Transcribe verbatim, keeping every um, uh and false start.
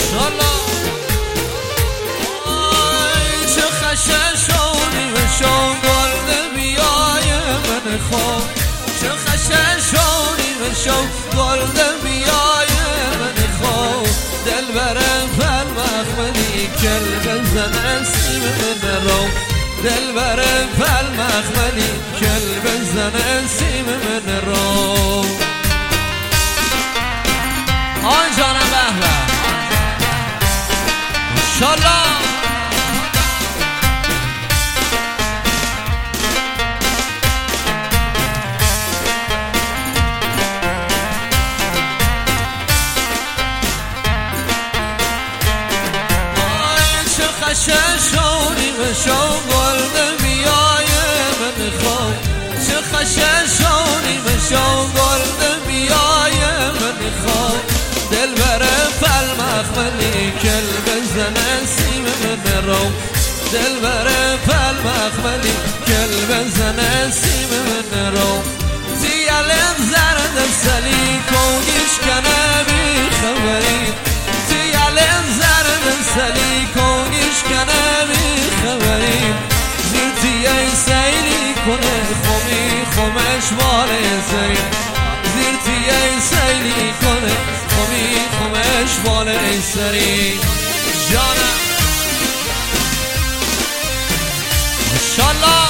ماشاءالله. آی چه خششونی و شو گل بیای من خوب، چه خششونی و شو گل بیای من خوب. دل برم فل مخملی کل بزن سیم من رو، دل برم فل مخملی کل بزن سیم من رو. آن جانم به به ماشاءالله. خششونی و شو گل بیای من خوب، چه خششونی و شو گل بیای من خوب. دل بره فل مخملی کل بزن سیم من رو، دل بره فل مخملی کل بزن سیم من رو. زیالم زرد سلی کنیش کنه بی خبری، زیالم زرد سلی کنیش کنه بی خبری. زیرتیه سیلی کنه خومی خومش بال زیر، زیرتیه سیلی کنه خومی خومش بال سری. جانم ماشاءالله.